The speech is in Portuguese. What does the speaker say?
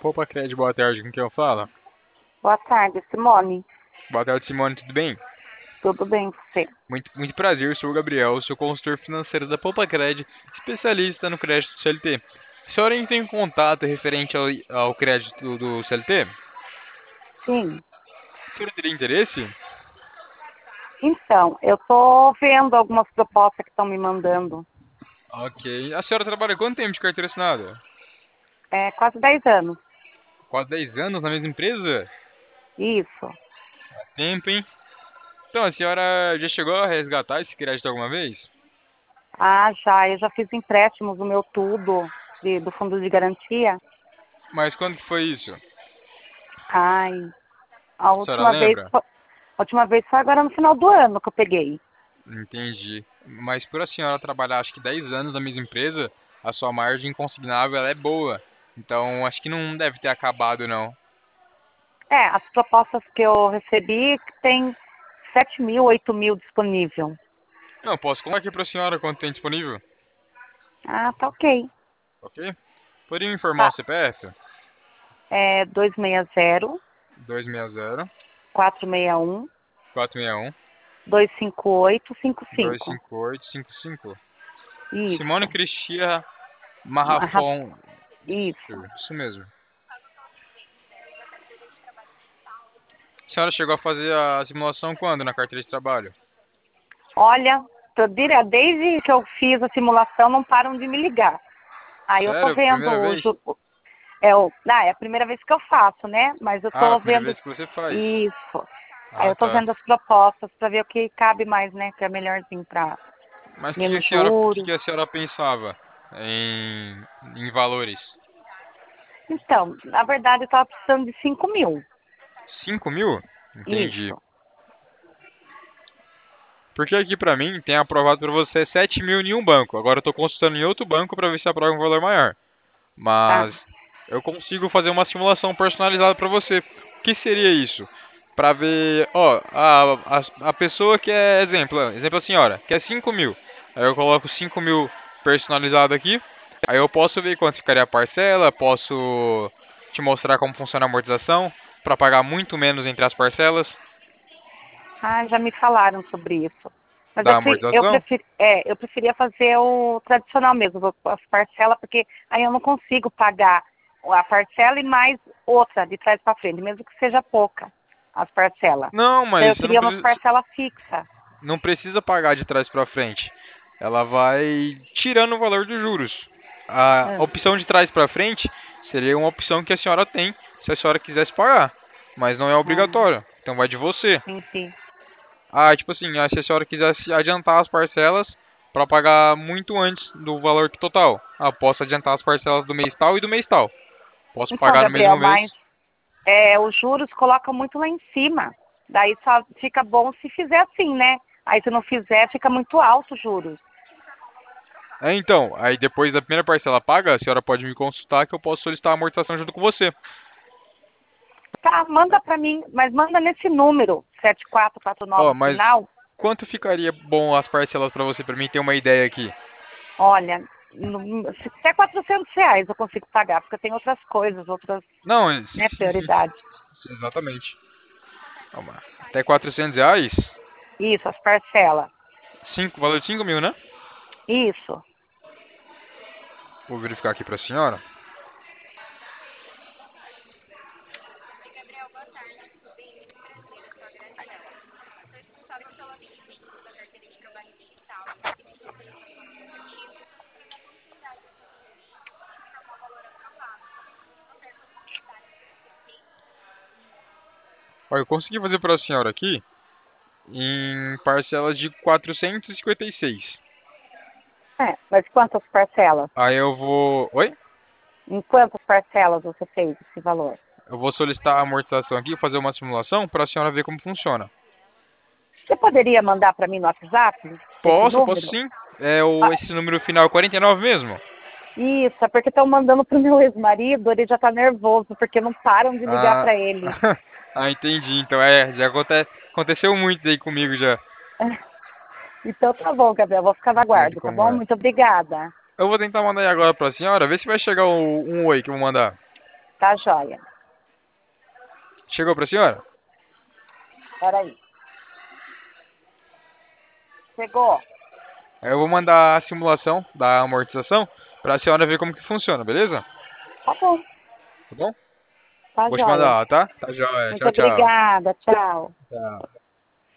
Poupa Cred, boa tarde, com quem eu falo? Boa tarde, Simone. Boa tarde, Simone, tudo bem? Tudo bem com você? Muito prazer, sou o Gabriel, sou consultor financeiro da Poupa Cred, especialista no crédito do CLT. A senhora entra em contato referente ao crédito do CLT? Sim. A senhora teria interesse? Então, eu tô vendo algumas propostas que estão me mandando. Ok. A senhora trabalha quanto tempo de carteira assinada? É quase 10 anos. Quase 10 anos na mesma empresa? Isso. Tempo, hein? Então, a senhora já chegou a resgatar esse crédito alguma vez? Ah, já. Eu já fiz empréstimos no meu tudo do fundo de garantia. Mas quando que foi isso? Ai, a A senhora última vez, lembra? a última vez foi agora no final do ano que eu peguei. Entendi. Mas por a senhora trabalhar acho que 10 anos na mesma empresa, a sua margem consignável ela é boa. Então acho que não deve ter acabado não. É, as propostas que eu recebi tem 7.000, 8.000 disponível. Não, posso contar aqui para a senhora quanto tem disponível, Ah, tá ok. ok? Poderia me informar o Tá. CPF? É 260 260 461 461 25855. 25855. Simone Isso. Cristia Arra- Marrafon. Isso. Isso mesmo. A senhora chegou a fazer a simulação quando na carteira de trabalho? Olha, desde que eu fiz a simulação, não param de me ligar. Aí eu tô Sério? vendo Primeira vez? é a primeira vez que eu faço, né? Mas eu Ah, a tô primeira vendo vez que você faz. isso. Aí Ah, eu tô tá. vendo as propostas para ver o que cabe mais, né? Que é melhorzinho para Mas menos o que juros. que a senhora pensava em valores? Então, na verdade, eu tava precisando de 5.000. 5.000? Entendi. Isso. Porque aqui pra mim tem aprovado pra você 7.000 em um banco. Agora eu tô consultando em outro banco pra ver se aprova um valor maior. Tá. Mas eu consigo fazer uma simulação personalizada pra você. O que seria isso? Pra ver, ó, a pessoa que é exemplo a senhora, que é 5.000. Aí eu coloco 5.000 personalizado aqui. Aí eu posso ver quanto ficaria a parcela, posso te mostrar como funciona a amortização, pra pagar muito menos entre as parcelas Ah, já me falaram sobre isso. Mas da amortização. eu preferia fazer o tradicional mesmo, as parcelas, porque aí eu não consigo pagar a parcela e mais outra de trás para frente, mesmo que seja pouca as parcelas. Não, Então eu mas você queria umas parcelas fixas. não precisa pagar de trás pra frente. Ela vai tirando o valor dos juros. A Ah, opção de trás pra frente seria uma opção que a senhora tem, se a senhora quisesse pagar, mas não é ah, obrigatório. Então vai de você. entendi. Ah, tipo assim, se a senhora quisesse adiantar as parcelas para pagar muito antes do valor total. Ah, posso adiantar as parcelas do mês tal e do mês tal. Posso Então, pagar no Gabriel, mesmo mês. mas os juros colocam muito lá em cima. Daí só fica bom se fizer assim, né? Aí se não fizer, fica muito alto os juros. É, então, aí depois da primeira parcela paga, a senhora pode me consultar que eu posso solicitar a amortização junto com você. Tá, manda pra mim, mas manda nesse número, 7449 Ó, no mas final. quanto ficaria bom as parcelas para você, para mim ter uma ideia aqui? Olha, se até R$ 400 eu consigo pagar, porque eu tenho outras coisas, outras, Não, né, sim, sim, prioridades. exatamente. Calma. Até R$ 400? Isso, as parcelas. Valor de 5.000, né? Isso. Vou verificar aqui para a senhora. Ó, eu consegui fazer para a senhora aqui em parcelas de 456. É, mas quantas parcelas? Aí eu vou. Oi? Em quantas parcelas você fez esse valor? Eu vou solicitar a amortização aqui, fazer uma simulação para a senhora ver como funciona. Você poderia mandar para mim no WhatsApp esse Posso número? sim. Ah, Esse número final é 49 mesmo? isso, é porque estão mandando pro meu ex-marido, ele já tá nervoso, porque não param de ligar Ah, para ele. ah, entendi. Então já aconteceu muito aí comigo já. Então tá bom, Gabriel, vou ficar na Entendo guarda, tá como bom? é. Muito obrigada. Eu vou tentar mandar aí agora pra senhora, ver se vai chegar um oi que eu vou mandar. Tá joia. Chegou pra senhora? Peraí. Chegou? Aí eu vou mandar a simulação da amortização pra senhora ver como que funciona, beleza? Tá bom. Tá bom? Tá Vou te joia. mandar, ó, tá? Tá joia. Muito Tchau, tchau. obrigada. Tchau. Tchau.